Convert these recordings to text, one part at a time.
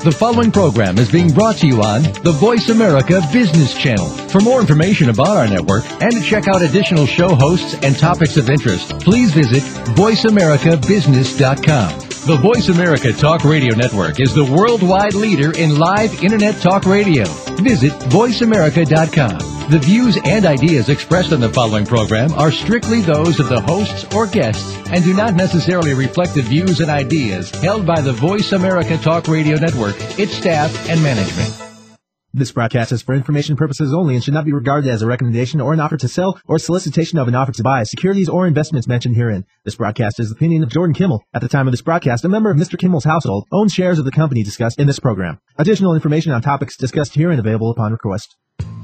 The following program is being brought to you on the Voice America Business Channel. For more information about our network and to check out additional show hosts and topics of interest, please visit voiceamericabusiness.com. The Voice America Talk Radio Network is the worldwide leader in live Internet talk radio. Visit voiceamerica.com. The views and ideas expressed on the following program are strictly those of the hosts or guests and do not necessarily reflect the views and ideas held by the Voice America Talk Radio Network, its staff, and management. This broadcast is for information purposes only and should not be regarded as a recommendation or an offer to sell or solicitation of an offer to buy securities or investments mentioned herein. This broadcast is the opinion of Jordan Kimmel. At the time of this broadcast, a member of Mr. Kimmel's household owns shares of the company discussed in this program. Additional information on topics discussed herein available upon request.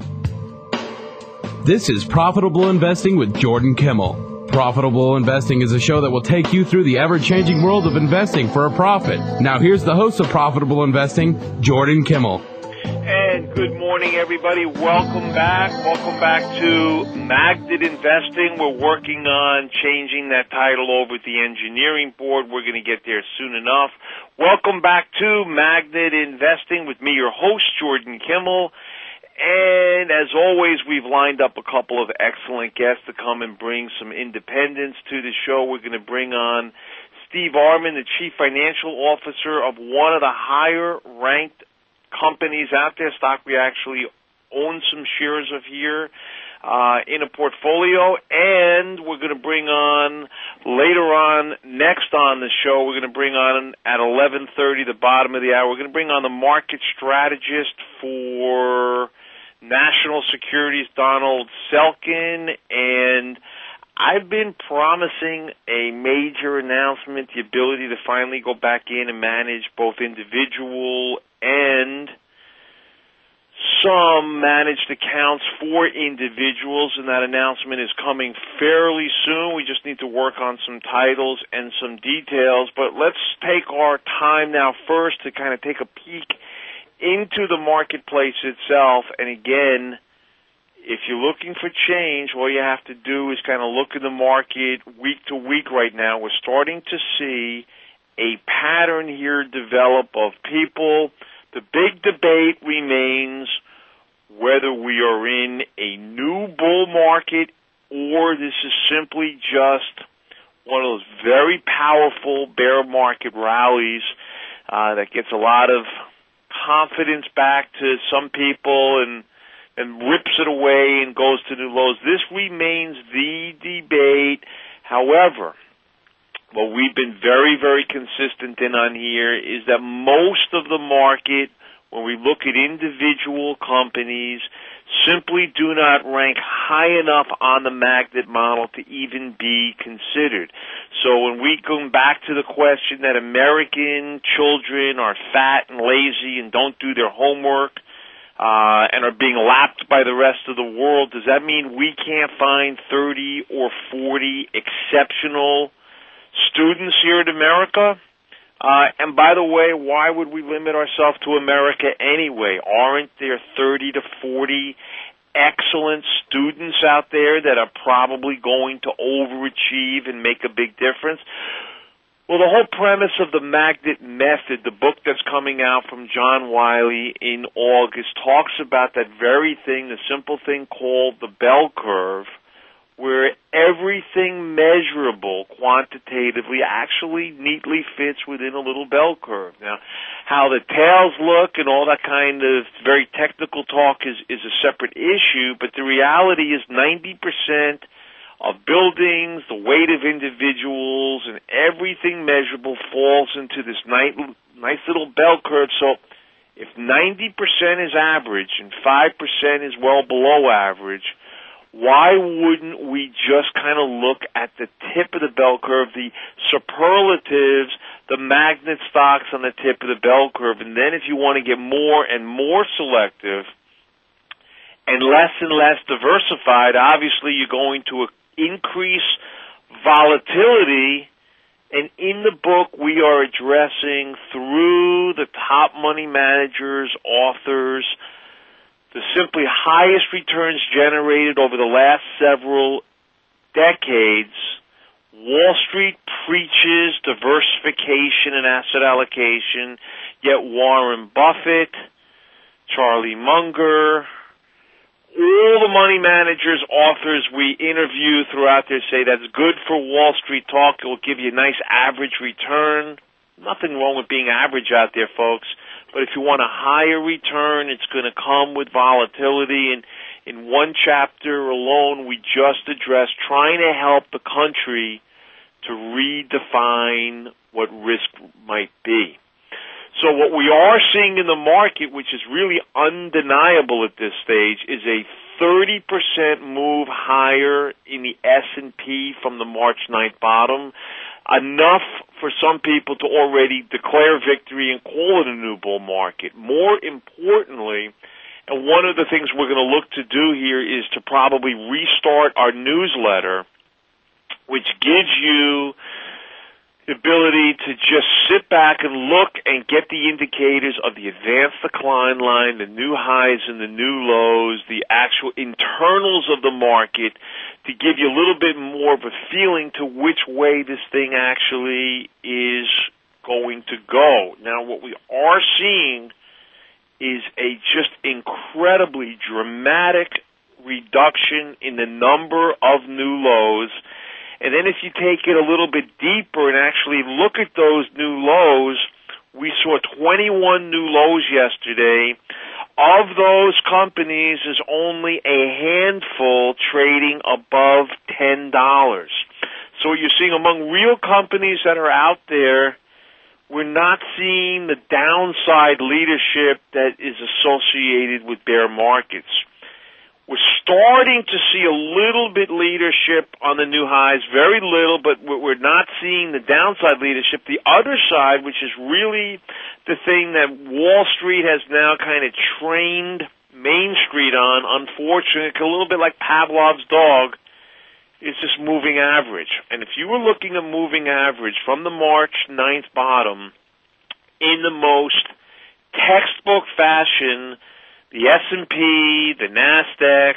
This is Profitable Investing with Jordan Kimmel. Profitable Investing is a show that will take you through the ever-changing world of investing for a profit. Now here's the host of Profitable Investing, Jordan Kimmel. And good morning, everybody. Welcome back. Welcome back to Magnet Investing. We're working on changing that title over at the engineering board. We're going to get there soon enough. Welcome back to Magnet Investing with me, your host, Jordan Kimmel. And as always, we've lined up a couple of excellent guests to come and bring some independence to the show. We're going to bring on Steve Arman, the Chief Financial Officer of one of the higher-ranked companies out there. Stock we actually own some shares of here in a portfolio. And we're going to bring on, later on, next on the show, we're going to bring on at 11:30, the bottom of the hour, we're going to bring on the market strategist for National Securities, Donald Selkin, and I've been promising a major announcement, the ability to finally go back in and manage both individual and some managed accounts for individuals, and that announcement is coming fairly soon. We just need to work on some titles and some details, but let's take our time now first to kind of take a peek into the marketplace itself. And again, if you're looking for change, all you have to do is kind of look at the market week to week right now. We're starting to see a pattern here develop of people. The big debate remains whether we are in a new bull market or this is simply just one of those very powerful bear market rallies that gets a lot of confidence back to some people and rips it away and goes to new lows. This remains the debate. However, what we've been very, very consistent in on here is that most of the market, when we look at individual companies, simply do not rank high enough on the magnet model to even be considered. So when we go back to the question that American children are fat and lazy and don't do their homework, and are being lapped by the rest of the world, does that mean we can't find 30 or 40 exceptional students here in America? And by the way, why would we limit ourselves to America anyway? Aren't there 30 to 40 excellent students out there that are probably going to overachieve and make a big difference? Well, the whole premise of the Magnet Method, the book that's coming out from John Wiley in August, talks about that very thing, the simple thing called the bell curve, where everything measurable quantitatively actually neatly fits within a little bell curve. Now, how the tails look and all that kind of very technical talk is a separate issue, but the reality is 90% of buildings, the weight of individuals, and everything measurable falls into this nice little bell curve. So if 90% is average and 5% is well below average, why wouldn't we just kind of look at the tip of the bell curve, the superlatives, the magnet stocks on the tip of the bell curve, and then if you want to get more and more selective and less diversified, obviously you're going to increase volatility. And in the book, we are addressing through the top money managers, authors, the simply highest returns generated over the last several decades. Wall Street preaches diversification and asset allocation. Yet Warren Buffett, Charlie Munger, all the money managers, authors we interview throughout there say that's good for Wall Street talk. It will give you a nice average return. Nothing wrong with being average out there, folks. But if you want a higher return, it's going to come with volatility. And in one chapter alone, we just addressed trying to help the country to redefine what risk might be. So what we are seeing in the market, which is really undeniable at this stage, is a 30% move higher in the S&P from the March 9th bottom. Enough for some people to already declare victory and call it a new bull market. More importantly, and one of the things we're going to look to do here is to probably restart our newsletter, which gives you the ability to just sit back and look and get the indicators of the advanced decline line, the new highs and the new lows, the actual internals of the market, to give you a little bit more of a feeling to which way this thing actually is going to go. Now, what we are seeing is a just incredibly dramatic reduction in the number of new lows. And then if you take it a little bit deeper and actually look at those new lows, we saw 21 new lows yesterday. Of those companies, there's only a handful trading above $10. So what you're seeing among real companies that are out there, we're not seeing the downside leadership that is associated with bear markets. We're starting to see a little bit leadership on the new highs, very little, but we're not seeing the downside leadership. The other side, which is really the thing that Wall Street has now kind of trained Main Street on, unfortunately, a little bit like Pavlov's dog, is this moving average. And if you were looking at moving average from the March 9th bottom in the most textbook fashion, the S&P, the NASDAQ,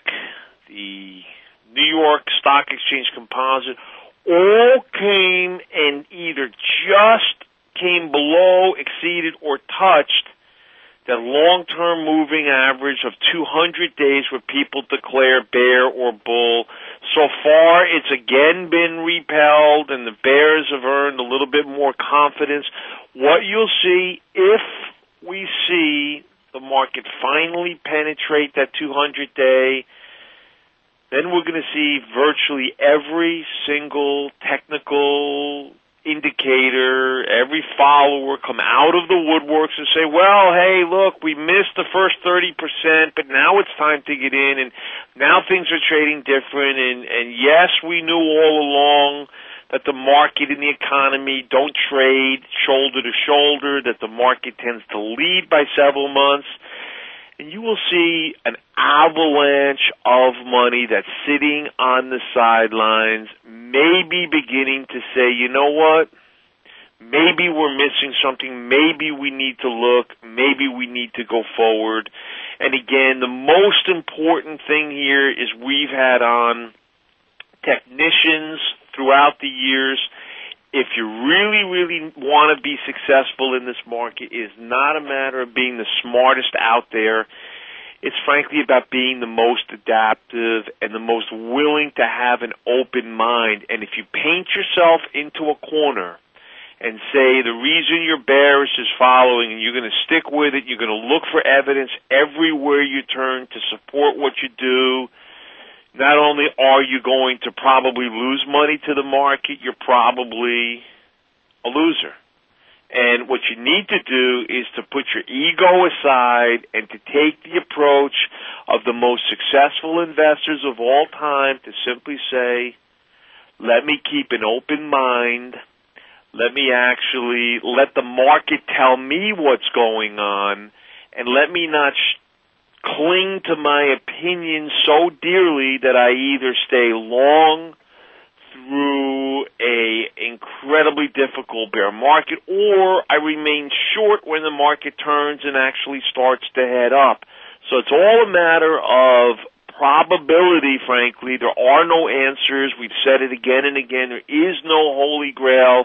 the New York Stock Exchange Composite, all came and either just came below, exceeded, or touched that long-term moving average of 200 days where people declare bear or bull. So far, it's again been repelled, and the bears have earned a little bit more confidence. What you'll see, if we see the market finally penetrate that 200-day, then we're going to see virtually every single technical indicator, every follower come out of the woodworks and say, well, hey, look, we missed the first 30%, but now it's time to get in, and now things are trading different, and yes, we knew all along that the market and the economy don't trade shoulder to shoulder, that the market tends to lead by several months. And you will see an avalanche of money that's sitting on the sidelines, maybe beginning to say, you know what, maybe we're missing something, maybe we need to look, maybe we need to go forward. And again, the most important thing here is we've had on technicians throughout the years. If you really, really want to be successful in this market, it is not a matter of being the smartest out there. It's frankly about being the most adaptive and the most willing to have an open mind. And if you paint yourself into a corner and say the reason you're bearish is following, and you're going to stick with it, you're going to look for evidence everywhere you turn to support what you do, not only are you going to probably lose money to the market, you're probably a loser. And what you need to do is to put your ego aside and to take the approach of the most successful investors of all time to simply say, let me keep an open mind. Let me actually let the market tell me what's going on, and let me not cling to my opinion so dearly that I either stay long through a incredibly difficult bear market, or I remain short when the market turns and actually starts to head up. So it's all a matter of probability, frankly. There are no answers. We've said it again and again. There is no holy grail.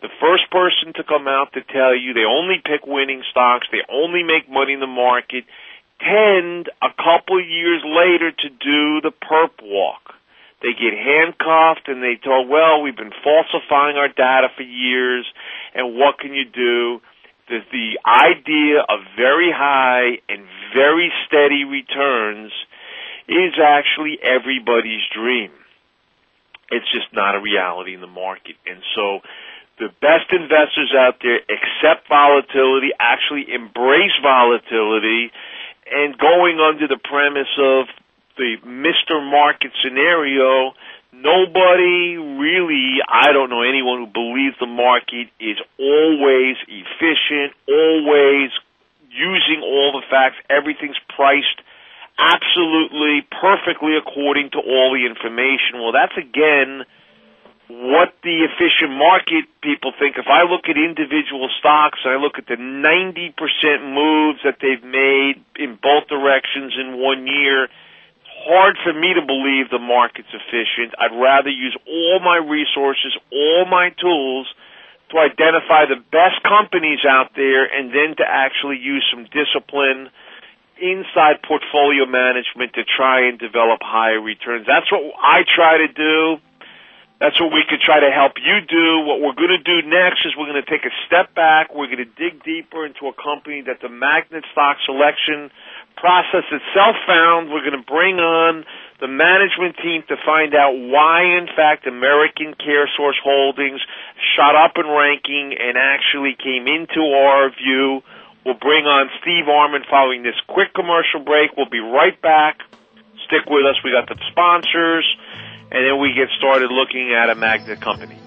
The first person to come out to tell you they only pick winning stocks, they only make money in the market, tend a couple years later to do the perp walk. They get handcuffed and they told, well, we've been falsifying our data for years, and what can you do? The idea of very high and very steady returns is actually everybody's dream. It's just not a reality in the market. And so the best investors out there accept volatility, actually embrace volatility, and going under the premise of the Mr. Market scenario, nobody really, I don't know anyone who believes the market is always efficient, always using all the facts, everything's priced absolutely, perfectly according to all the information. Well, that's, again, what the efficient market people think. If I look at individual stocks, I look at the 90% moves that they've made in both directions in 1 year, hard for me to believe the market's efficient. I'd rather use all my resources, all my tools to identify the best companies out there and then to actually use some discipline inside portfolio management to try and develop higher returns. That's what I try to do. That's what we could try to help you do. What we're going to do next is we're going to take a step back. We're going to dig deeper into a company that the Magnet stock selection process itself found. We're going to bring on the management team to find out why, in fact, American CareSource Holdings shot up in ranking and actually came into our view. We'll bring on Steve Armand following this quick commercial break. We'll be right back. Stick with us. We got the sponsors, and then we get started looking at a Magnet company.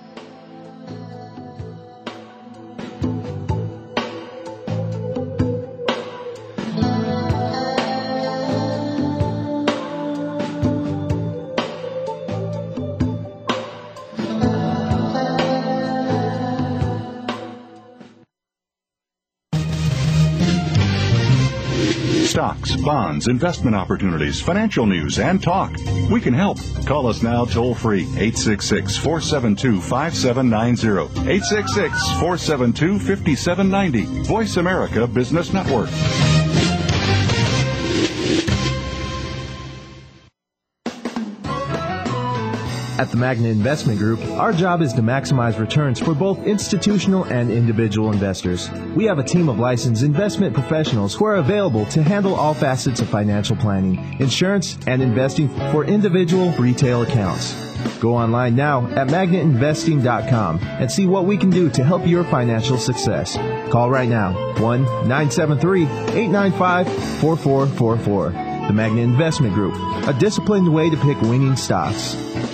Stocks, bonds, investment opportunities, financial news, and talk. We can help. Call us now toll free, 866-472-5790. 866-472-5790. Voice America Business Network. At the Magnet Investment Group, our job is to maximize returns for both institutional and individual investors. We have a team of licensed investment professionals who are available to handle all facets of financial planning, insurance, and investing for individual retail accounts. Go online now at magnetinvesting.com and see what we can do to help your financial success. Call right now, 1-973-895-4444. The Magnet Investment Group, a disciplined way to pick winning stocks.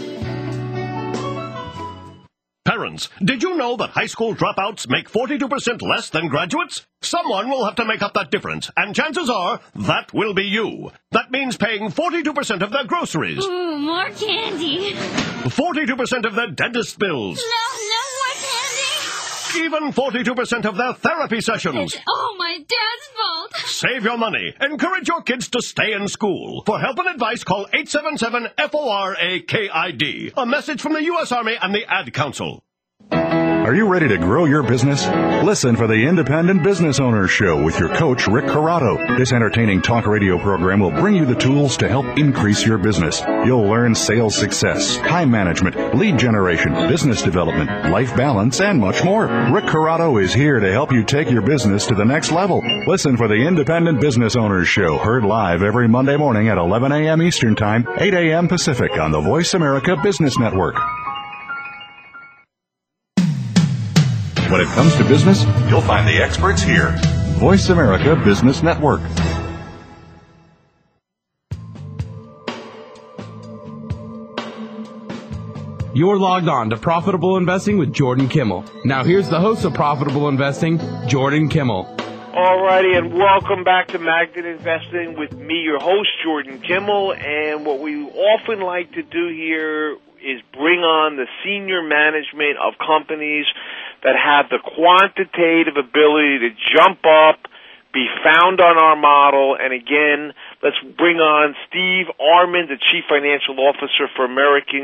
Parents, did you know that high school dropouts make 42% less than graduates? Someone will have to make up that difference, and chances are that will be you. That means paying 42% of their groceries. Ooh, more candy. 42% of their dentist bills. No more candy. Even 42% of their therapy sessions. It's all my dad's fault. Save your money. Encourage your kids to stay in school. For help and advice, call 877-FORAKID. A message from the U.S. Army and the Ad Council. Are you ready to grow your business? Listen for the Independent Business Owners Show with your coach, Rick Corrado. This entertaining talk radio program will bring you the tools to help increase your business. You'll learn sales success, time management, lead generation, business development, life balance, and much more. Rick Corrado is here to help you take your business to the next level. Listen for the Independent Business Owners Show, heard live every Monday morning at 11 a.m. Eastern Time, 8 a.m. Pacific on the Voice America Business Network. When it comes to business, you'll find the experts here. Voice America Business Network. You're logged on to Profitable Investing with Jordan Kimmel. Now here's the host of Profitable Investing, Jordan Kimmel. Alrighty, and welcome back to Magnet Investing with me, your host, Jordan Kimmel. And what we often like to do here is bring on the senior management of companies that have the quantitative ability to jump up, be found on our model. And again, let's bring on Steve Armand, the Chief Financial Officer for American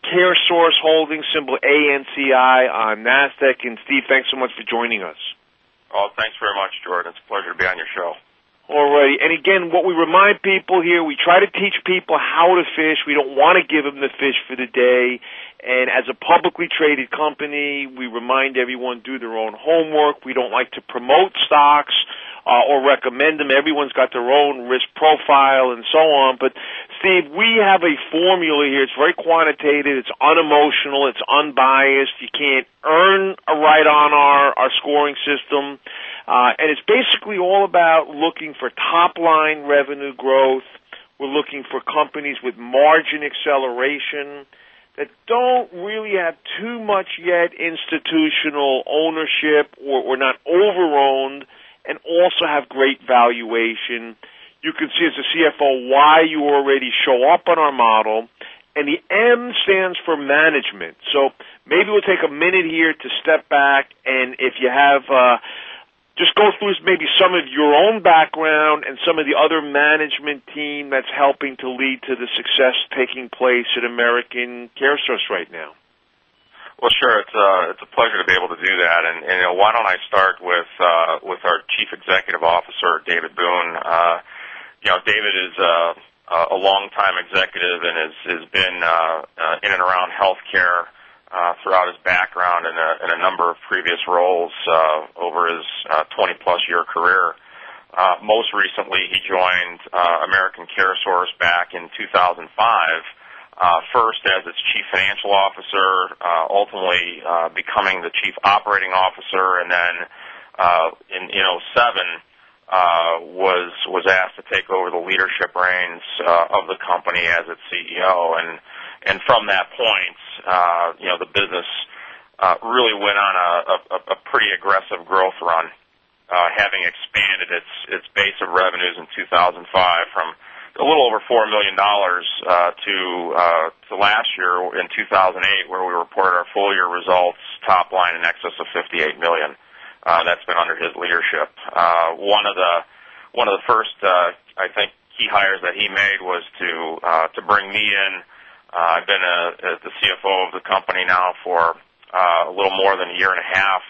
CareSource Holdings, symbol ANCI on NASDAQ. And Steve, thanks so much for joining us. Oh, thanks very much, Jordan. It's a pleasure to be on your show. Alrighty, and again, what we remind people here, we try to teach people how to fish. We don't want to give them the fish for the day. And as a publicly traded company, we remind everyone do their own homework. We don't like to promote stocks or recommend them. Everyone's got their own risk profile and so on. But, Steve, we have a formula here. It's very quantitative. It's unemotional. It's unbiased. You can't earn a right on our scoring system. And it's basically all about looking for top-line revenue growth. We're looking for companies with margin acceleration that don't really have too much yet institutional ownership or not over-owned, and also have great valuation. You can see as a CFO why you already show up on our model. And the M stands for management. So maybe we'll take a minute here to step back, and if you have just go through maybe some of your own background and some of the other management team that's helping to lead to the success taking place at American CareSource right now. Well, sure. It's a pleasure to be able to do that. And why don't I start with our Chief Executive Officer, David Boone. David is a longtime executive and has been in and around healthcare throughout his background in a number of previous roles over his 20-plus year career. Most recently, he joined American CareSource back in 2005, first as its Chief Financial Officer, ultimately becoming the Chief Operating Officer, and then in 2007 was asked to take over the leadership reins of the company as its CEO. And from that point, the business really went on a pretty aggressive growth run, having expanded its base of revenues in 2005 from a little over $4 million to last year in 2008, where we reported our full year results, top line in excess of $58 million. That's been under his leadership. One of the first, I think, key hires that he made was to bring me in. I've been the CFO of the company now for a little more than a year and a half.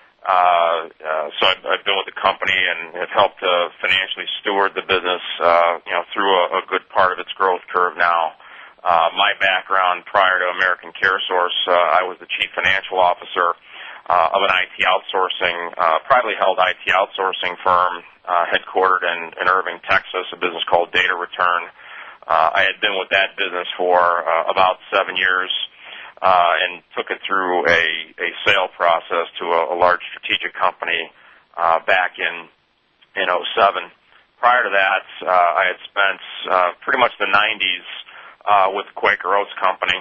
So I've been with the company and have helped to financially steward the business, through a good part of its growth curve now. My background prior to American CareSource, I was the Chief Financial Officer of an IT outsourcing, privately held IT outsourcing firm, headquartered in Irving, Texas, a business called Data Return. I had been with that business for about 7 years. And took it through a sale process to a large strategic company back in 2007. Prior to that, I had spent pretty much the 90s with the Quaker Oats Company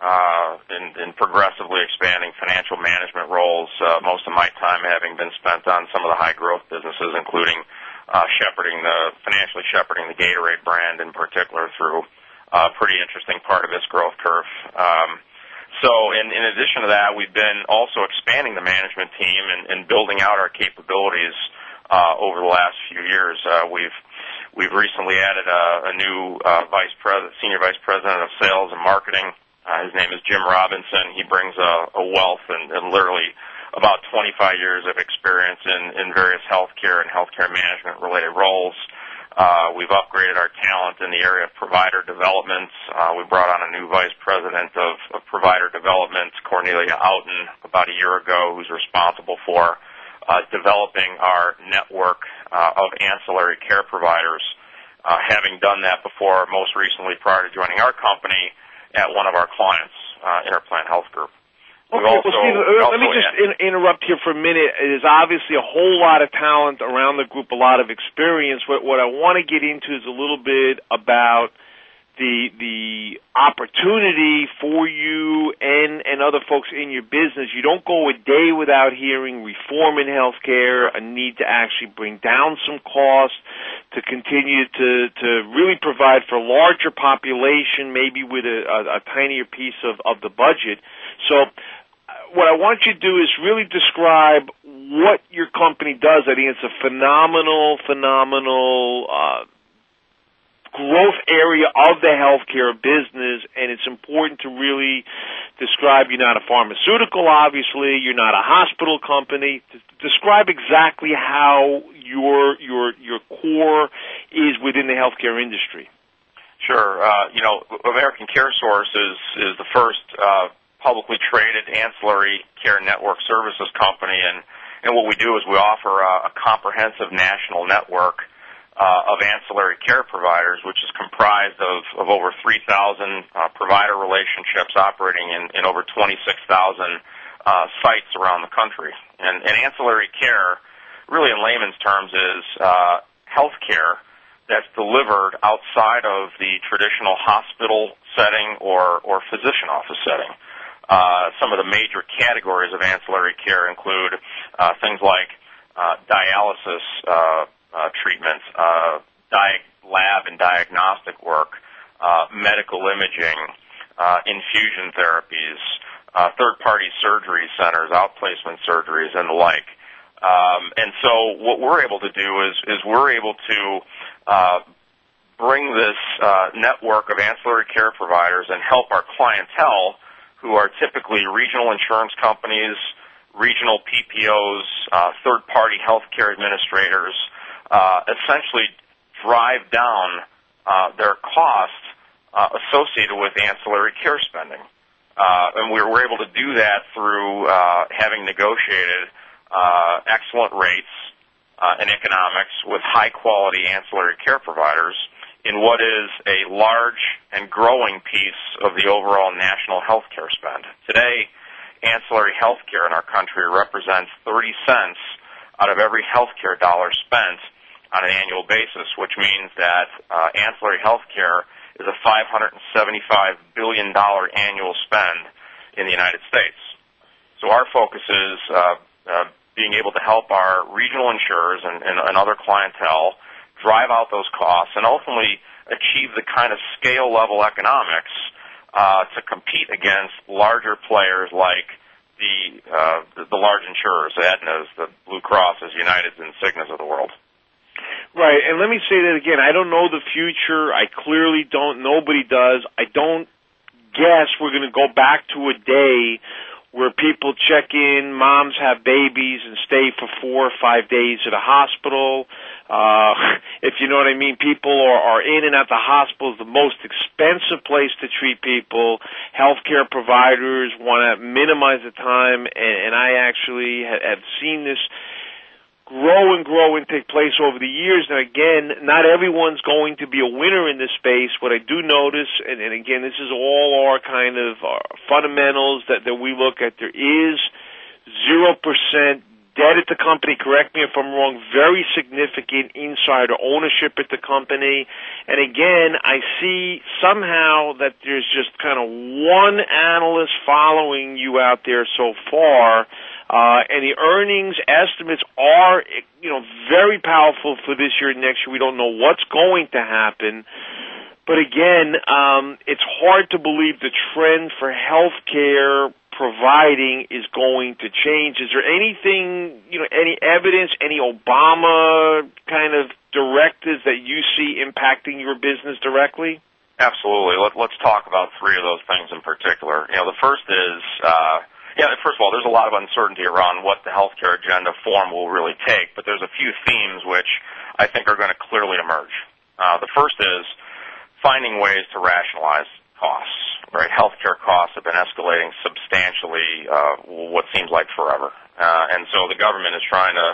in progressively expanding financial management roles, most of my time having been spent on some of the high-growth businesses, including financially shepherding the Gatorade brand in particular through a pretty interesting part of its growth curve. So in addition to that, we've been also expanding the management team and building out our capabilities over the last few years. We've recently added a new senior vice president of sales and marketing. His name is Jim Robinson. He brings a wealth and literally about 25 years of experience in various healthcare and healthcare management related roles. We've upgraded our talent in the area of provider development. We brought on a new vice president of provider development, Cornelia Outen, about a year ago, who's responsible for developing our network of ancillary care providers, having done that before, most recently prior to joining our company at one of our clients, Interplan Health Group. Okay, well, Steve, let me just interrupt here for a minute. There's obviously a whole lot of talent around the group, a lot of experience. What I want to get into is a little bit about the opportunity for you and other folks in your business. You don't go a day without hearing reform in healthcare, a need to actually bring down some costs, to continue to really provide for a larger population, maybe with a tinier piece of the budget. So what I want you to do is really describe what your company does. I think it's a phenomenal growth area of the healthcare business, and it's important to really describe. You're not a pharmaceutical, obviously. You're not a hospital company. Describe exactly how your core is within the healthcare industry. Sure. American Care Source is the first publicly traded ancillary care network services company, and what we do is we offer a comprehensive national network of ancillary care providers, which is comprised of over 3,000 provider relationships operating in over 26,000 sites around the country. And ancillary care, really in layman's terms, is health care that's delivered outside of the traditional hospital setting or physician office setting. Some of the major categories of ancillary care include things like dialysis treatments, lab and diagnostic work, medical imaging, infusion therapies, third-party surgery centers, outplacement surgeries, and the like. And so what we're able to do is we're able to bring this network of ancillary care providers and help our clientele, who are typically regional insurance companies, regional PPOs, third-party healthcare administrators, essentially drive down their costs associated with ancillary care spending. And we're able to do that through having negotiated excellent rates and economics with high-quality ancillary care providers in what is a large and growing piece of the overall national healthcare spend. Today, ancillary healthcare in our country represents 30 cents out of every healthcare dollar spent on an annual basis, which means that ancillary healthcare is a $575 billion annual spend in the United States. So our focus is being able to help our regional insurers and other clientele drive out those costs and ultimately achieve the kind of scale-level economics to compete against larger players like the large insurers, the Aetnas, the Blue Crosses, Uniteds, and Cignas of the world. Right, and let me say that again. I don't know the future. I clearly don't. Nobody does. I don't guess we're going to go back to a day where people check in, moms have babies, and stay for 4 or 5 days at a hospital. If you know what I mean, people are in and out the hospital. It's the most expensive place to treat people. Healthcare providers want to minimize the time, and I actually have seen this grow and take place over the years. And again, not everyone's going to be a winner in this space. What I do notice, and again, this is all our kind of fundamentals that we look at, there is 0% debt at the company. Correct me if I'm wrong. Very significant insider ownership at the company. And again, I see somehow that there's just kind of one analyst following you out there so far. And the earnings estimates are, very powerful for this year and next year. We don't know what's going to happen. But again, it's hard to believe the trend for healthcare providing is going to change. Is there anything, any evidence, any Obama kind of directives that you see impacting your business directly? Absolutely. Let's talk about 3 of those things in particular. The first is, first of all, there's a lot of uncertainty around what the healthcare agenda form will really take, but there's a few themes which I think are going to clearly emerge. The first is finding ways to rationalize costs. Right, healthcare costs have been escalating substantially, what seems like forever, and so the government is trying to,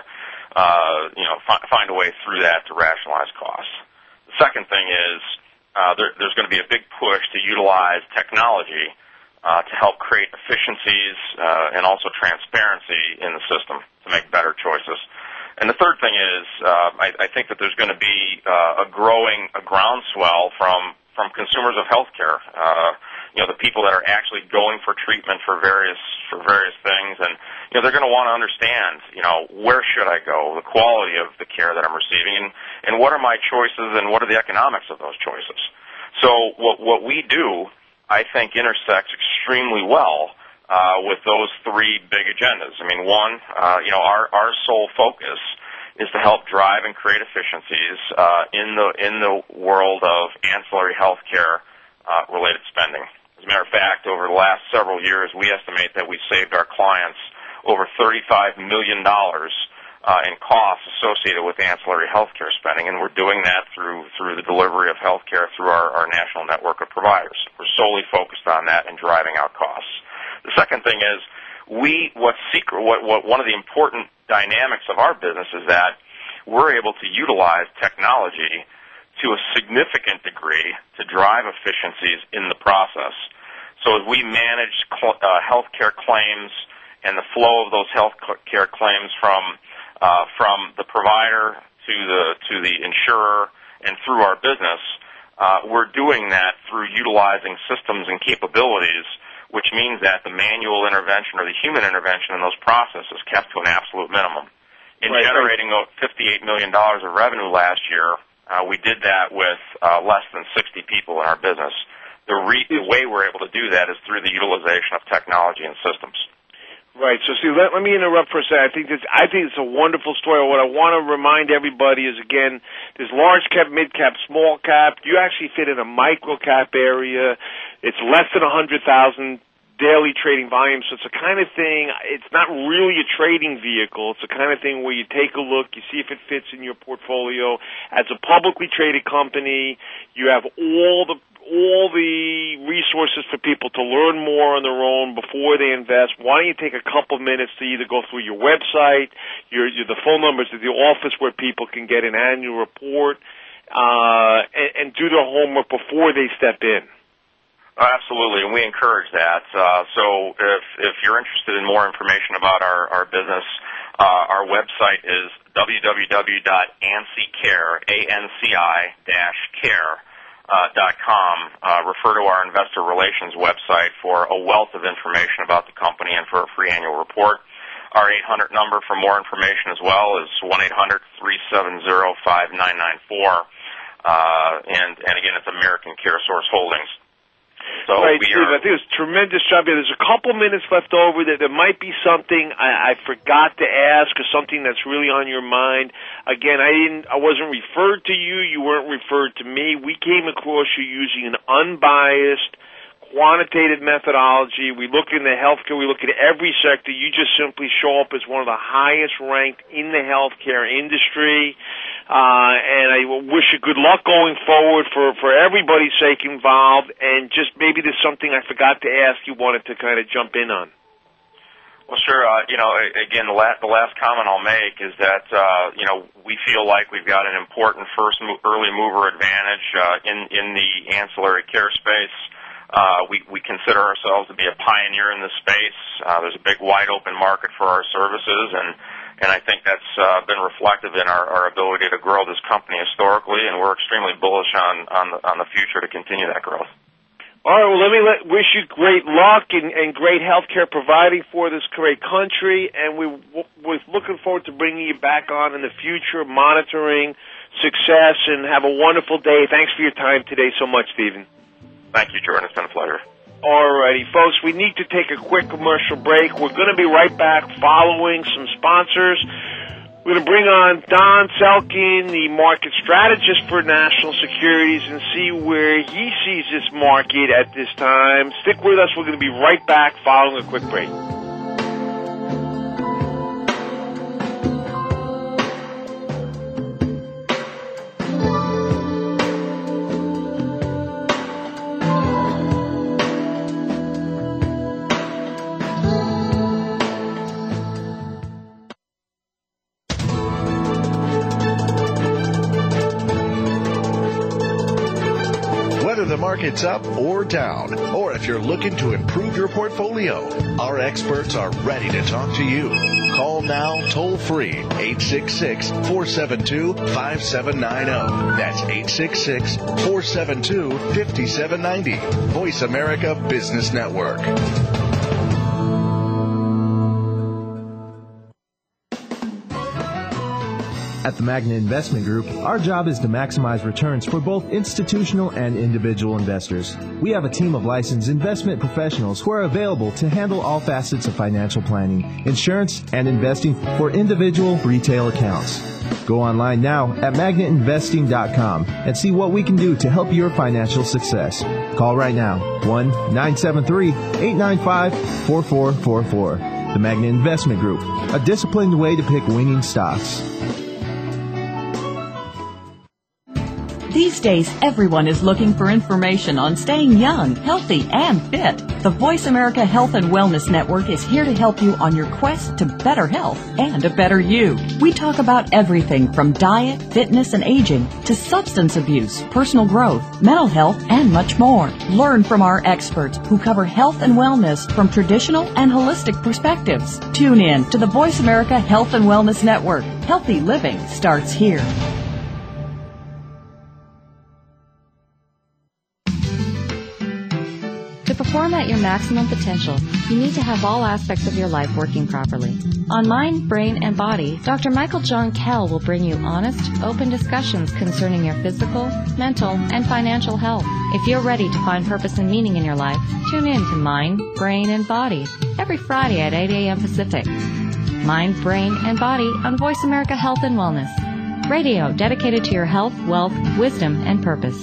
find a way through that to rationalize costs. The second thing is there's going to be a big push to utilize technology to help create efficiencies and also transparency in the system to make better choices. And the third thing is I think that there's going to be a groundswell from consumers of healthcare. The people that are actually going for treatment for various things, and they're going to want to understand, where should I go, the quality of the care that I'm receiving, and what are my choices, and what are the economics of those choices. So what we do, I think, intersects extremely well with those 3 big agendas. I mean, one, our sole focus is to help drive and create efficiencies in the world of ancillary healthcare related spending. As a matter of fact, over the last several years, we estimate that we saved our clients over $35 million in costs associated with ancillary healthcare spending, and we're doing that through the delivery of healthcare through our national network of providers. We're solely focused on that and driving out costs. The second thing is one of the important dynamics of our business is that we're able to utilize technology to a significant degree to drive efficiencies in the process. So as we manage healthcare claims and the flow of those healthcare claims from the provider to the insurer and through our business, we're doing that through utilizing systems and capabilities, which means that the manual intervention or the human intervention in those processes is kept to an absolute minimum. In generating $58 million of revenue last year, we did that with less than 60 people in our business. The way we're able to do that is through the utilization of technology and systems. Right. So, see, let me interrupt for a second. I think it's a wonderful story. What I want to remind everybody is, again, there's large cap, mid cap, small cap. You actually fit in a micro cap area. It's less than 100,000 daily trading volume. So it's the kind of thing. It's not really a trading vehicle. It's the kind of thing where you take a look, you see if it fits in your portfolio. As a publicly traded company, you have all the resources for people to learn more on their own before they invest. Why don't you take a couple minutes to either go through your website, the phone numbers of the office where people can get an annual report, and do their homework before they step in? Absolutely, and we encourage that. So if you're interested in more information about our business, our website is www.anci-care.com. Refer to our investor relations website for a wealth of information about the company and for a free annual report. Our 800 number for more information as well is 1-800-370-5994. And again, it's American Care Source Holdings. So right, Steve, I think it's a tremendous job here. There's a couple minutes left over. There might be something I forgot to ask or something that's really on your mind. Again, I wasn't referred to you. You weren't referred to me. We came across you using an unbiased, quantitative methodology. We look into healthcare. We look at every sector. You just simply show up as one of the highest ranked in the healthcare industry. And I wish you good luck going forward for everybody's sake involved. And just maybe there's something I forgot to ask you wanted to kind of jump in on. Well, sure. Again, the last comment I'll make is that, we feel like we've got an important early mover advantage in the ancillary care space. We consider ourselves to be a pioneer in this space. There's a big, wide open market for our services, and I think that's been reflective in our ability to grow this company historically, and we're extremely bullish on the future to continue that growth. All right, well, let me wish you great luck and great health care providing for this great country, and we're looking forward to bringing you back on in the future, monitoring success, and have a wonderful day. Thanks for your time today so much, Stephen. Thank you, Jordan. It's been a pleasure. All righty, folks, we need to take a quick commercial break. We're going to be right back following some sponsors. We're going to bring on Don Selkin, the market strategist for National Securities, and see where he sees this market at this time. Stick with us. We're going to be right back following a quick break. Markets up or down, or if you're looking to improve your portfolio, our experts are ready to talk to you. Call now toll free 866-472-5790. That's 866-472-5790. Voice America Business Network. At the Magna Investment Group, our job is to maximize returns for both institutional and individual investors. We have a team of licensed investment professionals who are available to handle all facets of financial planning, insurance, and investing for individual retail accounts. Go online now at magnainvesting.com and see what we can do to help your financial success. Call right now, 1-973-895-4444. The Magna Investment Group, a disciplined way to pick winning stocks. These days, everyone is looking for information on staying young, healthy, and fit. The Voice America Health and Wellness Network is here to help you on your quest to better health and a better you. We talk about everything from diet, fitness, and aging to substance abuse, personal growth, mental health, and much more. Learn from our experts who cover health and wellness from traditional and holistic perspectives. Tune in to the Voice America Health and Wellness Network. Healthy living starts here. To perform at your maximum potential, you need to have all aspects of your life working properly. On Mind, Brain, and Body, Dr. Michael John Kell will bring you honest, open discussions concerning your physical, mental, and financial health. If you're ready to find purpose and meaning in your life, tune in to Mind, Brain, and Body every Friday at 8 a.m. Pacific. Mind, Brain, and Body on Voice America Health and Wellness. Radio dedicated to your health, wealth, wisdom, and purpose.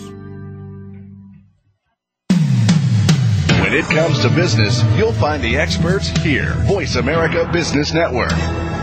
When it comes to business, you'll find the experts here. Voice America Business Network.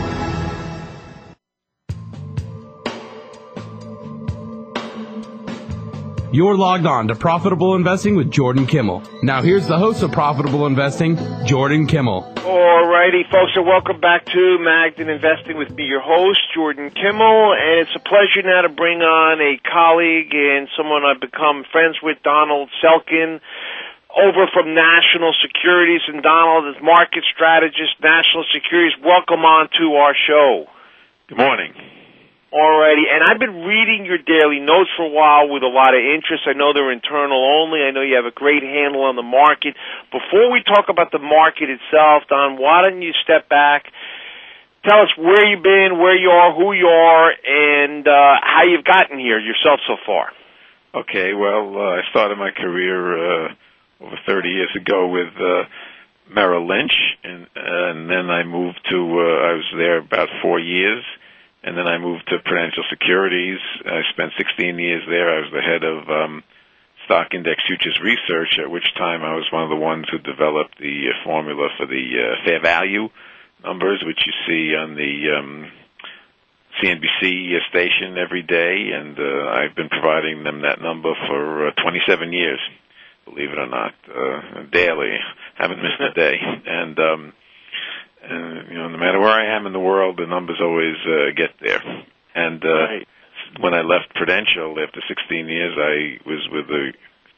You're logged on to Profitable Investing with Jordan Kimmel. Now here's the host of Profitable Investing, Jordan Kimmel. Alrighty, folks, and welcome back to Magna Investing with me, your host, Jordan Kimmel, and it's a pleasure now to bring on a colleague and someone I've become friends with, Donald Selkin, over from National Securities. And Donald is market strategist, National Securities. Welcome on to our show. Good morning. Alrighty, and I've been reading your daily notes for a while with a lot of interest. I know they're internal only. I know you have a great handle on the market. Before we talk about the market itself, Don, why don't you step back, tell us where you've been, where you are, who you are, and how you've gotten here yourself so far. Okay, well, I started my career over 30 years ago with Merrill Lynch, and then I moved to, I was there about 4 years, and then I moved to Prudential Securities. I spent 16 years there. I was the head of stock index futures research, at which time I was one of the ones who developed the formula for the fair value numbers, which you see on the CNBC station every day, and I've been providing them that number for 27 years. Believe it or not, daily. Haven't missed a day. And you know, no matter where I am in the world, the numbers always get there. And right. When I left Prudential after 16 years, I was with a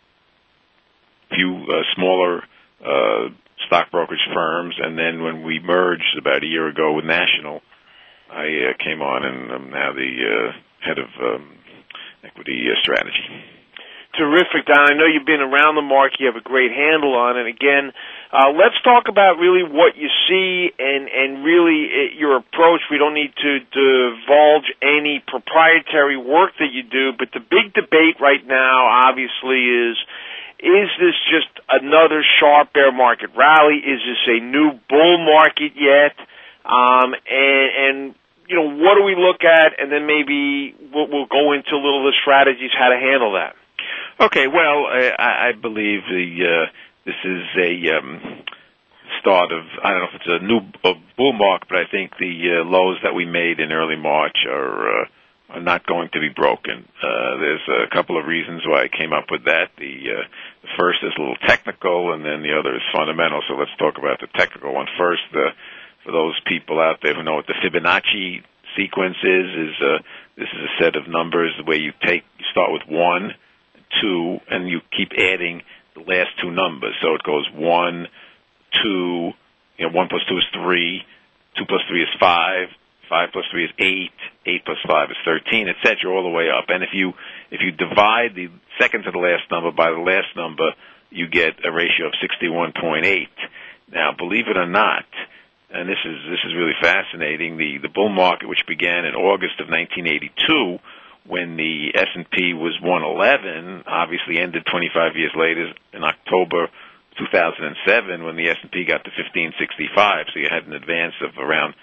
few smaller stock brokerage firms, and then when we merged about a year ago with National, I came on, and I'm now the head of equity strategy. Terrific, Don. I know you've been around the market. You have a great handle on it. Again, let's talk about really what you see and really your approach. We don't need to divulge any proprietary work that you do, but the big debate right now, obviously, is this just another sharp bear market rally? Is this a new bull market yet? And you know, what do we look at? And then maybe we'll go into a little of the strategies, how to handle that. Okay, well, I believe this is a start of, I don't know if it's a new bull market, but I think the lows that we made in early March are not going to be broken. There's a couple of reasons why I came up with that. The first is a little technical, and then the other is fundamental. So let's talk about the technical one first. For those people out there who know what the Fibonacci sequence is this is a set of numbers the way you start with 1, 2, and you keep adding the last two numbers. So it goes 1, 2, 1 plus 2 is 3, 2 plus 3 is 5, 5 plus 3 is 8, 8 plus 5 is 13, etc., all the way up. And if you divide the second to the last number by the last number, you get a ratio of 61.8. Now, believe it or not, and this is really fascinating. The bull market, which began in August of 1982, when the S&P was 111, obviously ended 25 years later in October 2007 when the S&P got to 1565. So you had an advance of around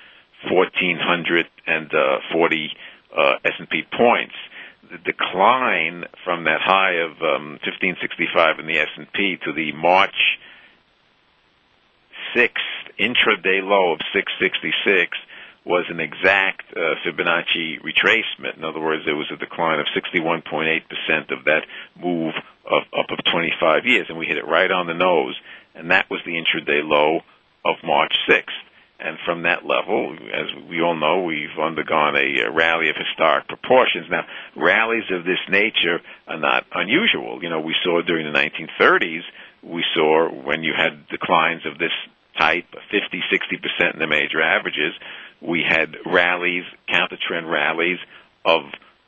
1,440 S&P points. The decline from that high of 1565 in the S&P to the March 6th intraday low of 666 was an exact Fibonacci retracement. In other words, there was a decline of 61.8% of that move of 25 years, and we hit it right on the nose, and that was the intraday low of March 6th. And from that level, as we all know, we've undergone a rally of historic proportions. Now, rallies of this nature are not unusual. You know, we saw during the 1930s, we saw when you had declines of this type, 50, 60% in the major averages, we had rallies, counter-trend rallies of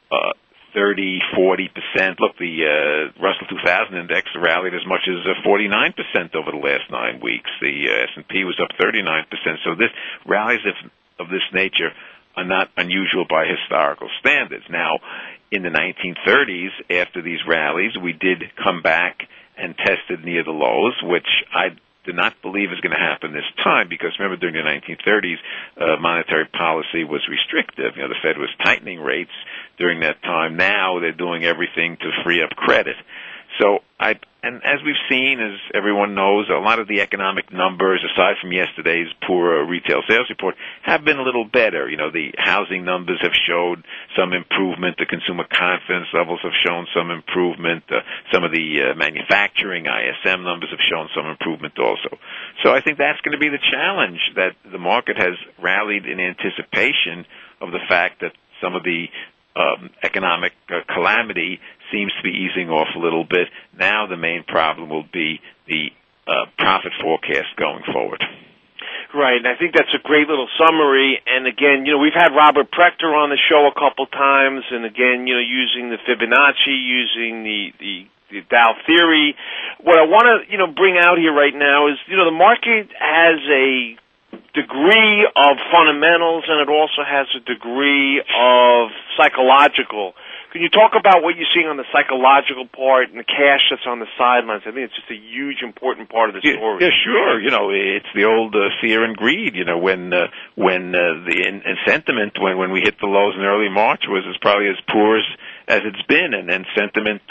30, 40%. Look, the Russell 2000 index rallied as much as 49% over the last 9 weeks. The S&P was up 39%. So this rallies of this nature are not unusual by historical standards. Now, in the 1930s, after these rallies, we did come back and tested near the lows, which I do not believe is going to happen this time, because remember, during the 1930s, monetary policy was restrictive. You know, the Fed was tightening rates during that time. Now they're doing everything to free up credit. So and as we've seen, as everyone knows, a lot of the economic numbers, aside from yesterday's poor retail sales report, have been a little better. You know, the housing numbers have showed some improvement. The consumer confidence levels have shown some improvement. Some of the manufacturing ISM numbers have shown some improvement also. So I think that's going to be the challenge, that the market has rallied in anticipation of the fact that some of the economic calamity seems to be easing off a little bit. Now the main problem will be the profit forecast going forward. Right, and I think that's a great little summary. And again, you know, we've had Robert Prechter on the show a couple times, and again, you know, using the Fibonacci, using the Dow theory. What I want to, you know, bring out here right now is, you know, the market has a degree of fundamentals, and it also has a degree of psychological. Can you talk about what you're seeing on the psychological part and the cash that's on the sidelines? I think it's just a huge, important part of the story. Yeah, sure. You know, it's the old fear and greed. You know, when the sentiment when we hit the lows in early March was probably as poor as it's been, and sentiment.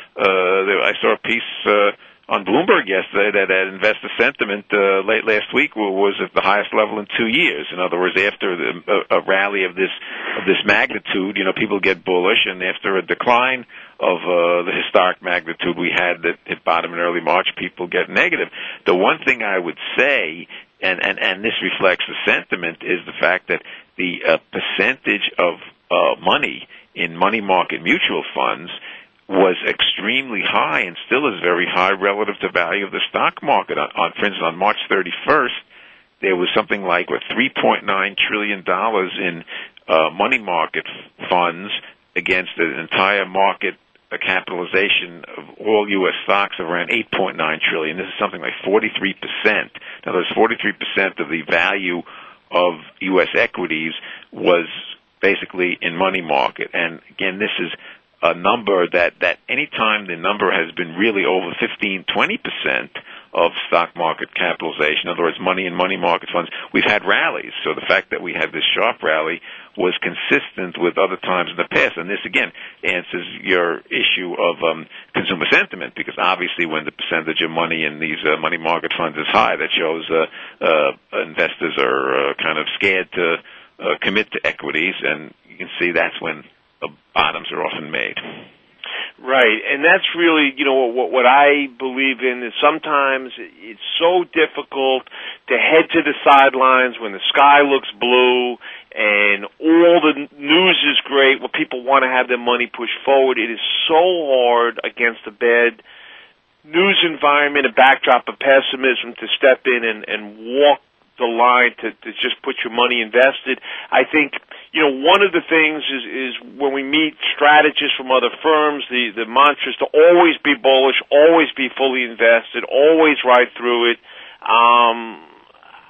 I saw a piece on Bloomberg yesterday that investor sentiment late last week was at the highest level in 2 years. In other words, after a rally of this magnitude, you know, people get bullish, and after a decline of the historic magnitude we had that hit bottom in early March, people get negative. The one thing I would say, and this reflects the sentiment, is the fact that the percentage of money in money market mutual funds was extremely high and still is very high relative to value of the stock market. For instance, on March 31st, there was something like $3.9 trillion in money market funds against an entire market capitalization of all U.S. stocks of around $8.9 trillion. This is something like 43%. Now, there's 43% of the value of U.S. equities was basically in money market. And again, this is a number that any time the number has been really over 15-20% of stock market capitalization, in other words, money in money market funds, we've had rallies. So the fact that we had this sharp rally was consistent with other times in the past. And this, again, answers your issue of consumer sentiment, because obviously when the percentage of money in these money market funds is high, that shows investors are kind of scared to commit to equities, and you can see that's when bottoms are often made. Right, and that's really, you know, what I believe in is sometimes it's so difficult to head to the sidelines when the sky looks blue and all the news is great, where people want to have their money pushed forward. It is so hard against a bad news environment, a backdrop of pessimism, to step in and walk the line to just put your money invested. I think, you know, one of the things is when we meet strategists from other firms, the mantra is to always be bullish, always be fully invested, always ride through it.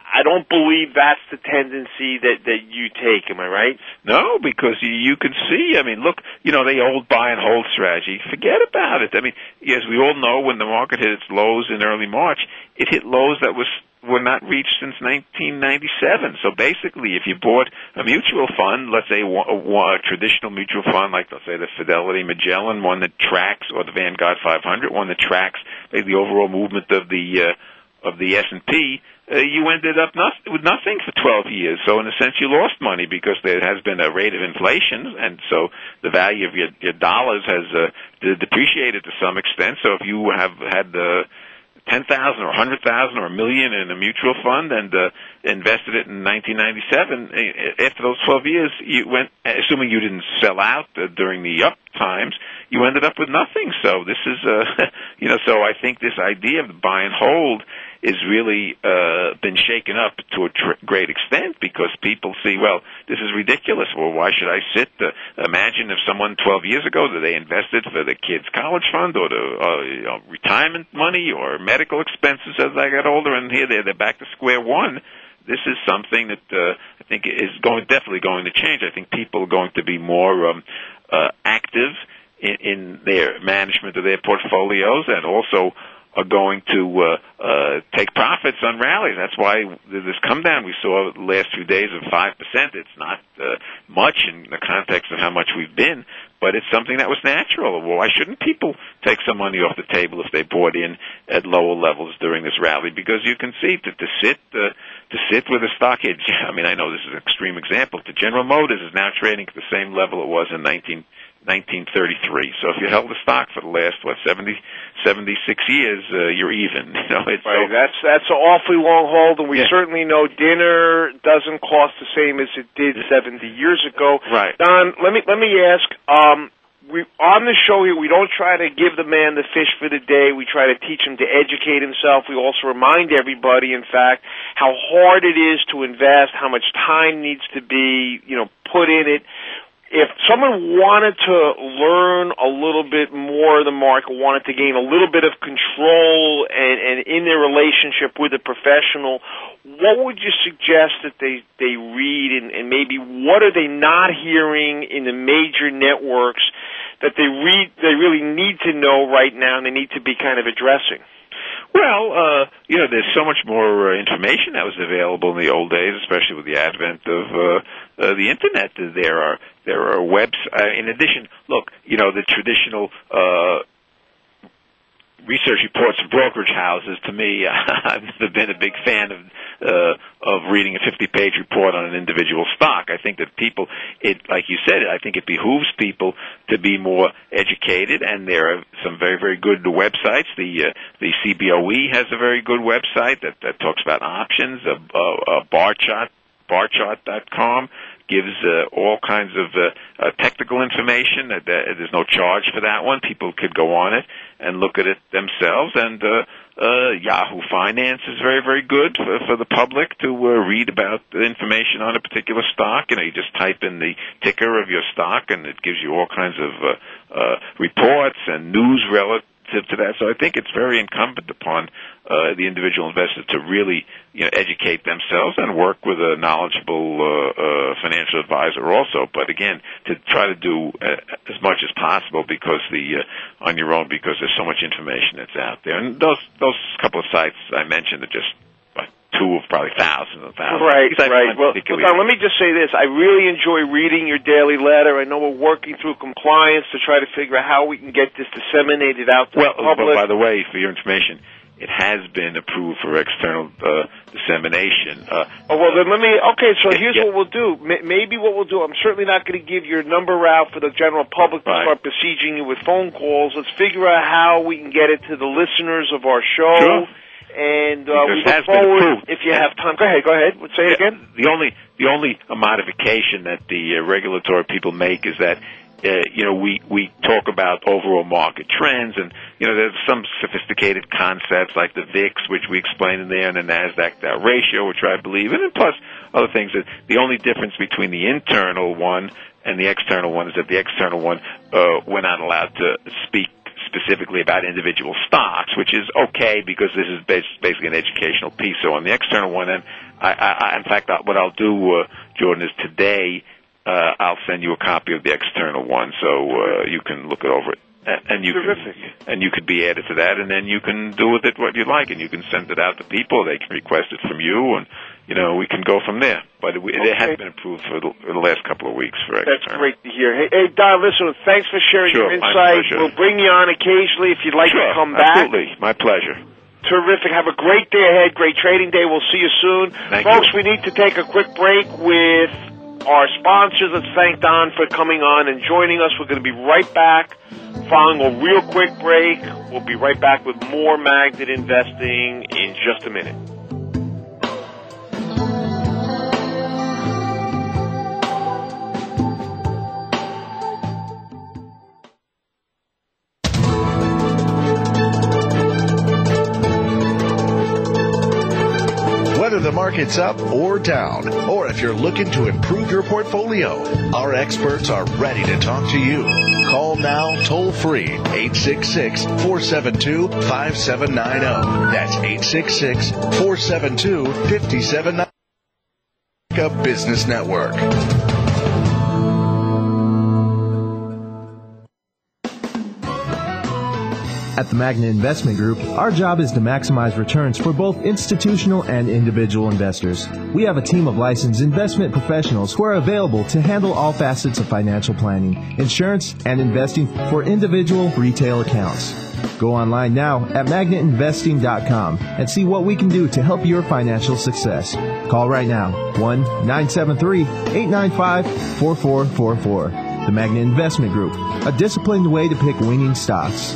I don't believe that's the tendency that you take. Am I right? No, because you can see. I mean, look, the old buy and hold strategy. Forget about it. I mean, as we all know, when the market hit its lows in early March, it hit lows that were not reached since 1997. So basically, if you bought a mutual fund, let's say a traditional mutual fund, like let's say the Fidelity Magellan, one that tracks, or the Vanguard 500, one that tracks the overall movement of the S&P, you ended up with nothing for 12 years. So in a sense, you lost money because there has been a rate of inflation, and so the value of your dollars has depreciated to some extent. So if you have had the 10,000 or 100,000 or $1 million in a mutual fund and invested it in 1997, after those 12 years, you went, assuming you didn't sell out during the up times, you ended up with nothing. So this is, so I think this idea of the buy and hold is really been shaken up to a great extent because people see, well, this is ridiculous. Well, why should I sit? Imagine if someone 12 years ago that they invested for the kids' college fund or the retirement money or medical expenses as they got older, and here they're back to square one. This is something that I think is definitely going to change. I think people are going to be more active in their management of their portfolios, and also are going to take profits on rallies. That's why this come down we saw the last few days of 5%. It's not much in the context of how much we've been, but it's something that was natural. Well, why shouldn't people take some money off the table if they bought in at lower levels during this rally? Because you can see to sit with a stock. I mean, I know this is an extreme example. The General Motors is now trading at the same level it was in 1933. So if you held the stock for the last 76 years, you're even. Right. That's an awfully long hold, and we certainly know dinner doesn't cost the same as it did 70 years ago. Right. Don, let me ask. We on the show here, we don't try to give the man the fish for the day. We try to teach him to educate himself. We also remind everybody, in fact, how hard it is to invest, how much time needs to be, put in it. If someone wanted to learn a little bit more of the market, wanted to gain a little bit of control and in their relationship with a professional, what would you suggest that they read, and maybe what are they not hearing in the major networks that they really need to know right now and they need to be kind of addressing? Well, there's so much more information that was available in the old days, especially with the advent of the Internet. There are webs. In addition, look, the traditional research reports of brokerage houses. To me, I've never been a big fan of reading a 50-page report on an individual stock. I think that like you said, I think it behooves people to be more educated, and there are some very, very good websites. The CBOE has a very good website that talks about options. Barchart.com gives all kinds of technical information. There's no charge for that one. People could go on it and look at it themselves. And Yahoo Finance is very, very good for the public to read about the information on a particular stock. You just type in the ticker of your stock, and it gives you all kinds of reports and news relative to that. So I think it's very incumbent upon the individual investor to really educate themselves and work with a knowledgeable financial advisor also. But again, to try to do as much as possible on your own, because there's so much information that's out there. And those couple of sites I mentioned are just two of probably thousands and thousands. Right. Well, Don, let me just say this. I really enjoy reading your daily letter. I know we're working through compliance to try to figure out how we can get this disseminated out to the public. Well, by the way, for your information, it has been approved for external dissemination. Here's what we'll do. Maybe what we'll do, I'm certainly not going to give your number out for the general public to start besieging you with phone calls. Let's figure out how we can get it to the listeners of our show. Sure. And we look forward, if you have time. Go ahead. Say it again. The only modification that the regulatory people make is that we talk about overall market trends, and there's some sophisticated concepts like the VIX, which we explain in there, and the Nasdaq Dow ratio, which I believe in, and plus other things. That the only difference between the internal one and the external one is that the external one we're not allowed to speak specifically about individual stocks, which is okay because this is basically an educational piece. So on the external one, then, in fact, what I'll do, Jordan, is today I'll send you a copy of the external one so you can look it over. And you and you could be added to that, and then you can do with it what you like, and you can send it out to people. They can request it from you, and we can go from there. But it has been approved for the last couple of weeks. That's great to hear. Hey, Don, listen, thanks for sharing your insight. We'll bring you on occasionally if you'd like to come back. Absolutely, my pleasure. Terrific. Have a great day ahead. Great trading day. We'll see you soon. Folks, we need to take a quick break with our sponsors. Let's thank Don for coming on and joining us. We're going to be right back following a real quick break. We'll be right back with more Magnet Investing in just a minute. Whether the market's up or down, or if you're looking to improve your portfolio, our experts are ready to talk to you. Call now toll free 866-472-5790. That's 866-472-5790. Business Network. At the Magnet Investment Group, our job is to maximize returns for both institutional and individual investors. We have a team of licensed investment professionals who are available to handle all facets of financial planning, insurance, and investing for individual retail accounts. Go online now at magnetinvesting.com and see what we can do to help your financial success. Call right now, 1-973-895-4444. The Magnet Investment Group, a disciplined way to pick winning stocks.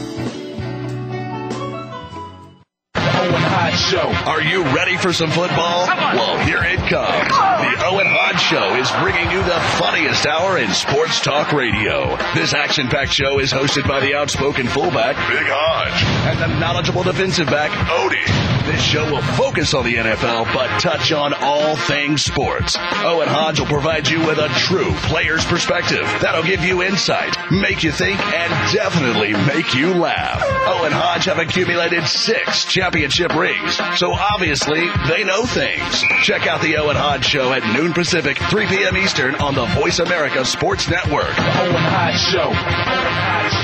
Show. Are you ready for some football? Well, here it comes. The Owen Hodge Show is bringing you the funniest hour in sports talk radio. This action-packed show is hosted by the outspoken fullback, Big Hodge, and the knowledgeable defensive back, Odie. This show will focus on the NFL, but touch on all things sports. Owen Hodge will provide you with a true player's perspective that'll give you insight, make you think, and definitely make you laugh. Owen Hodge have accumulated 6 championship rings, so obviously they know things. Check out the Owen Hodge Show at noon Pacific, 3 p.m. Eastern on the Voice America Sports Network. The Owen Hodge Show. Owen Hodge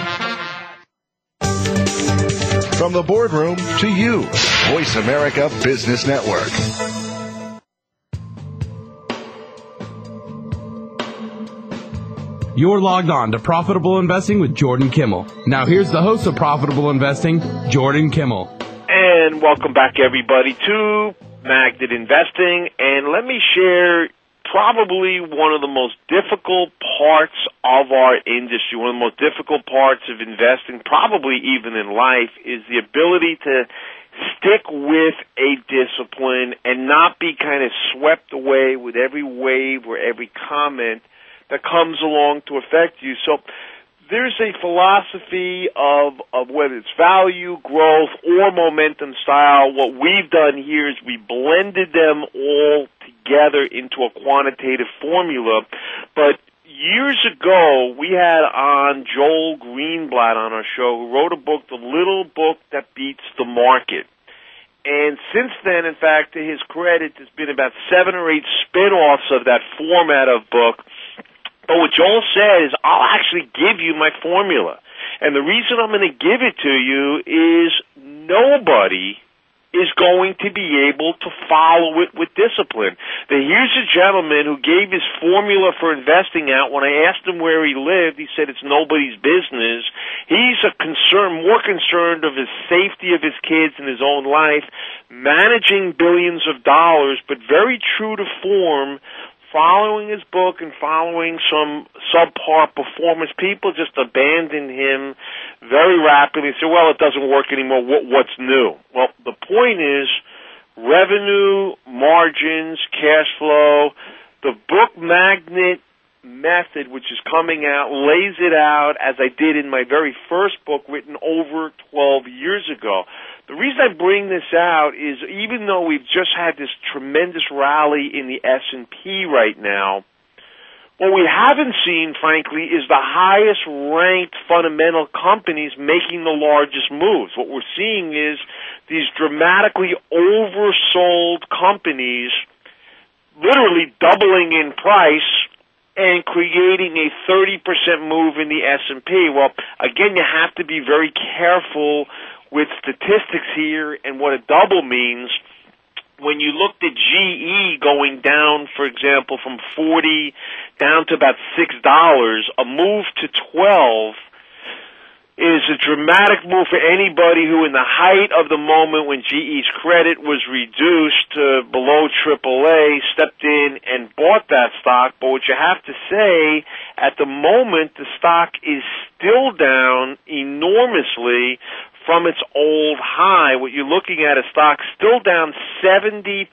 Show. From the boardroom to you, Voice America Business Network. You're logged on to Profitable Investing with Jordan Kimmel. Now here's the host of Profitable Investing, Jordan Kimmel. And welcome back, everybody, to Magnet Investing. And let me share probably one of the most difficult parts of our industry, one of the most difficult parts of investing, probably even in life, is the ability to stick with a discipline and not be kind of swept away with every wave or every comment that comes along to affect you. So there's a philosophy of whether it's value, growth, or momentum style. What we've done here is we blended them all together into a quantitative formula. But years ago, we had on Joel Greenblatt on our show, who wrote a book, The Little Book That Beats the Market. And since then, in fact, to his credit, there's been about 7 or 8 spin-offs of that format of book. But what Joel said is, I'll actually give you my formula. And the reason I'm going to give it to you is nobody is going to be able to follow it with discipline. Here's a gentleman who gave his formula for investing out. When I asked him where he lived, he said it's nobody's business. He's more concerned of his safety of his kids and his own life, managing billions of dollars, but very true to form, following his book and following some subpar performance. People just abandoned him very rapidly and said, well, it doesn't work anymore. What's new? Well, the point is revenue, margins, cash flow. The book Magnet Method, which is coming out, lays it out as I did in my very first book written over 12 years ago. The reason I bring this out is even though we've just had this tremendous rally in the S&P right now, What we haven't seen, frankly, is the highest-ranked fundamental companies making the largest moves. What we're seeing is these dramatically oversold companies literally doubling in price and creating a 30% move in the S&P. Well, again, you have to be very careful with statistics here and what a double means. When you looked at GE going down, for example, from 40 down to about $6, a move to 12 is a dramatic move for anybody who, in the height of the moment when GE's credit was reduced to below AAA, stepped in and bought that stock. But what you have to say, at the moment, the stock is still down enormously from its old high. What you're looking at, a stock still down 70%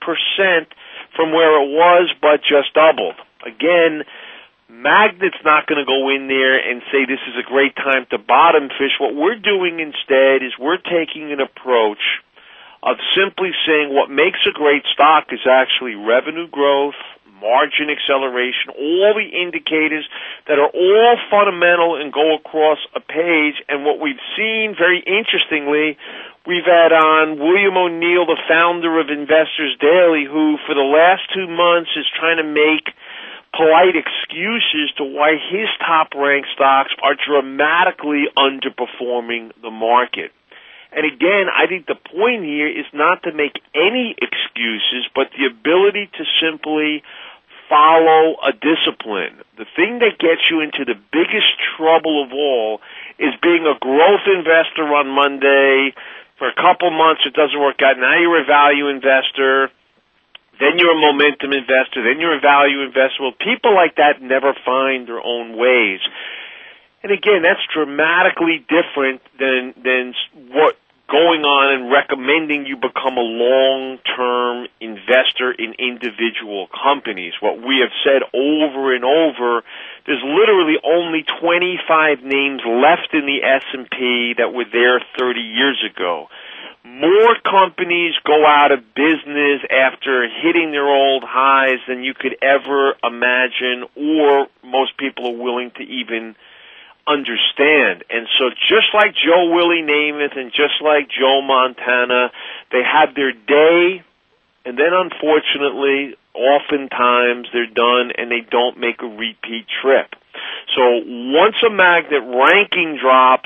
from where it was, but just doubled. Again, Magnet's not going to go in there and say this is a great time to bottom fish. What we're doing instead is we're taking an approach of simply saying what makes a great stock is actually revenue growth, margin acceleration, all the indicators that are all fundamental and go across a page. And what we've seen, very interestingly, we've had on William O'Neill, the founder of Investors Daily, who for the last 2 months is trying to make polite excuses to why his top-ranked stocks are dramatically underperforming the market. And again, I think the point here is not to make any excuses, but the ability to simply follow a discipline. The thing that gets you into the biggest trouble of all is being a growth investor on Monday. For a couple months it doesn't work out. Now you're a value investor. Then you're a momentum investor. Then you're a value investor. Well, people like that never find their own ways. And again, that's dramatically different than what going on and recommending you become a long-term investor in individual companies. What we have said over and over, there's literally only 25 names left in the S&P that were there 30 years ago. More companies go out of business after hitting their old highs than you could ever imagine, or most people are willing to even understand. And so just like Joe Willie Namath and just like Joe Montana, they had their day, and then unfortunately, oftentimes they're done and they don't make a repeat trip. So once a Magnet ranking drops,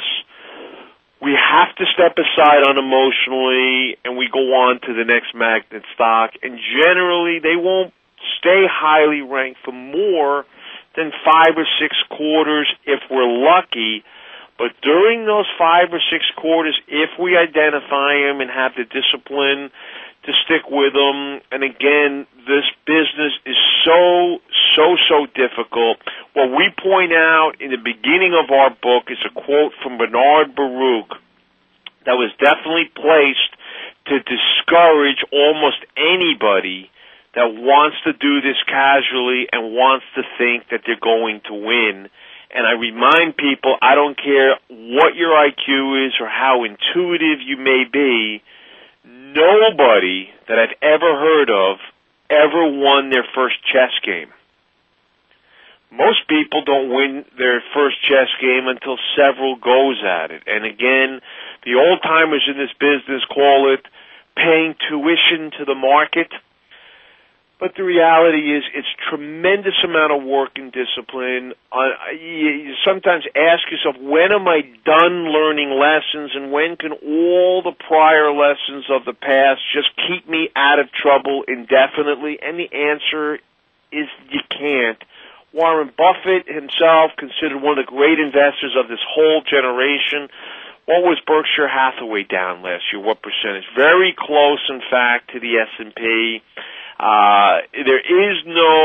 we have to step aside unemotionally and we go on to the next Magnet stock, and generally they won't stay highly ranked for more than 5 or 6 quarters if we're lucky. But during those 5 or 6 quarters, if we identify them and have the discipline to stick with them, and again, this business is so difficult. What we point out in the beginning of our book is a quote from Bernard Baruch that was definitely placed to discourage almost anybody that wants to do this casually and wants to think that they're going to win. And I remind people, I don't care what your IQ is or how intuitive you may be, nobody that I've ever heard of ever won their first chess game. Most people don't win their first chess game until several goes at it. And again, the old-timers in this business call it paying tuition to the market. But the reality is it's tremendous amount of work and discipline. You sometimes ask yourself, when am I done learning lessons, and when can all the prior lessons of the past just keep me out of trouble indefinitely? And the answer is you can't. Warren Buffett himself, considered one of the great investors of this whole generation. What was Berkshire Hathaway down last year? What percentage? Very close, in fact, to the S&P. There is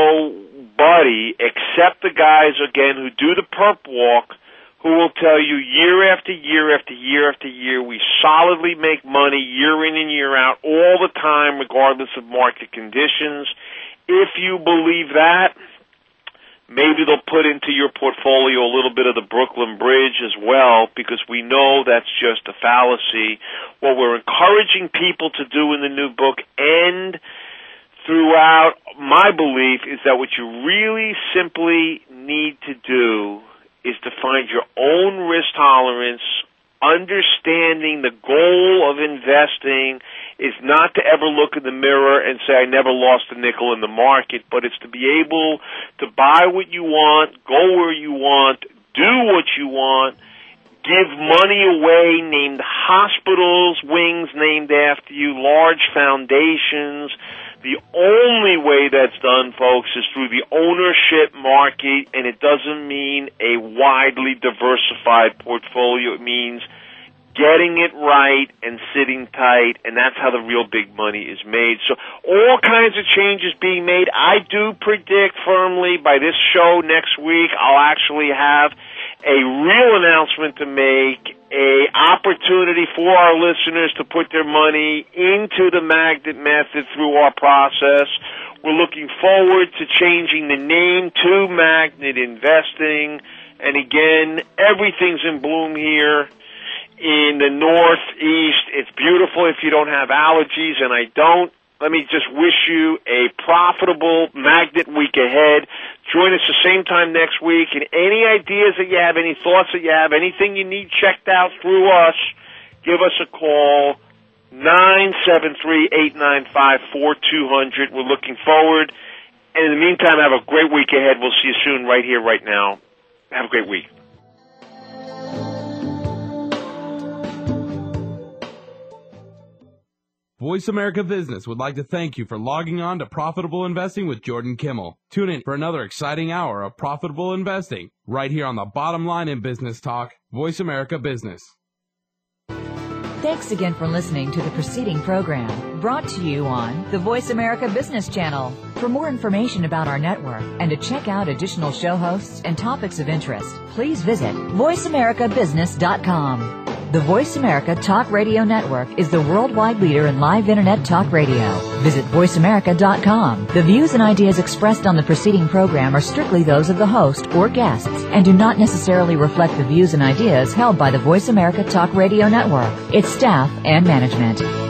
nobody except the guys, again, who do the perp walk, who will tell you year after year after year after year, we solidly make money year in and year out all the time, regardless of market conditions. If you believe that, maybe they'll put into your portfolio a little bit of the Brooklyn Bridge as well, because we know that's just a fallacy. What we're encouraging people to do in the new book and throughout my belief is that what you really simply need to do is to find your own risk tolerance. Understanding the goal of investing is not to ever look in the mirror and say, I never lost a nickel in the market, but it's to be able to buy what you want, go where you want, do what you want, give money away, named hospitals, wings named after you, large foundations. The only way that's done, folks, is through the ownership market, and it doesn't mean a widely diversified portfolio. It means getting it right and sitting tight, and that's how the real big money is made. So all kinds of changes being made. I do predict firmly by this show next week I'll actually have a real announcement to make, a opportunity for our listeners to put their money into the Magnet Method through our process. We're looking forward to changing the name to Magnet Investing. And again, everything's in bloom here in the Northeast. It's beautiful if you don't have allergies, and I don't. Let me just wish you a profitable Magnet week ahead. Join us the same time next week. And any ideas that you have, any thoughts that you have, anything you need checked out through us, give us a call, 973-895-4200. We're looking forward. And in the meantime, have a great week ahead. We'll see you soon right here, right now. Have a great week. Voice America Business would like to thank you for logging on to Profitable Investing with Jordan Kimmel. Tune in for another exciting hour of profitable investing right here on the Bottom Line in Business Talk, Voice America Business. Thanks again for listening to the preceding program brought to you on the Voice America Business Channel. For more information about our network and to check out additional show hosts and topics of interest, please visit voiceamericabusiness.com. The Voice America Talk Radio Network is the worldwide leader in live Internet talk radio. Visit voiceamerica.com. The views and ideas expressed on the preceding program are strictly those of the host or guests and do not necessarily reflect the views and ideas held by the Voice America Talk Radio Network, its staff, and management.